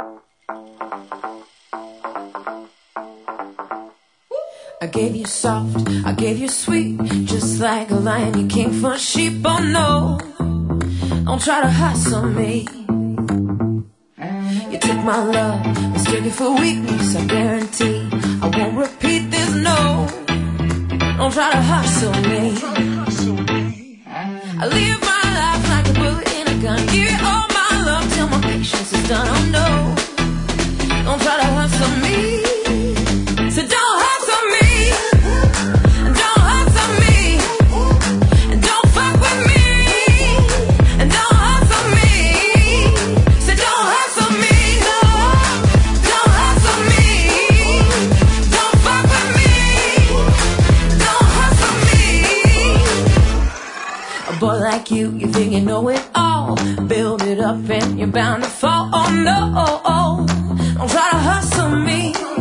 I gave you soft, I gave you sweet, just like a lion, you came for sheep. Oh no, don't try to hustle me. You took my love, mistake it for weakness, I guarantee I won't repeat this, no. Don't try to hustle me. I live my life like a bullet in a gun, give you all my love till my patience is done. Oh no, don't try to hustle me. So don't hustle me. Don't hustle me. And don't fuck with me. And don't hustle me. So don't hustle me. No, don't hustle me. Don't fuck with me. Don't hustle me. A boy like you think you know it all. Build it up and you're bound to fall. Oh no, don't try to hustle me.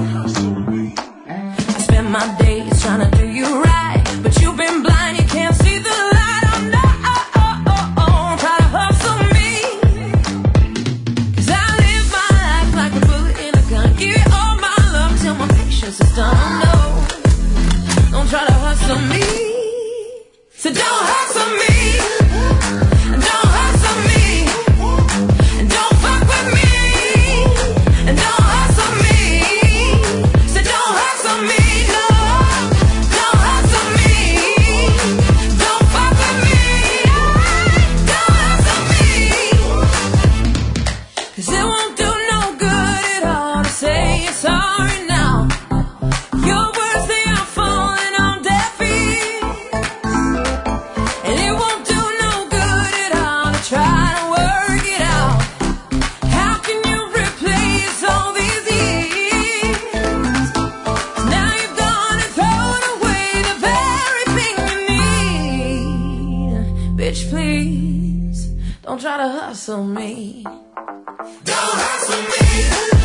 My days trying to do you right, but you've been blind, you can't see the light. Oh no, try to hustle me. 'Cause I live my life like a bullet in a gun, give you all my love till my patience is done. Oh no, don't try to hustle me. So don't hustle me. Don't hustle me. And don't fuck with me. And don't hustle me. So don't hustle me. Bitch, please, don't try to hustle me. Don't hustle me.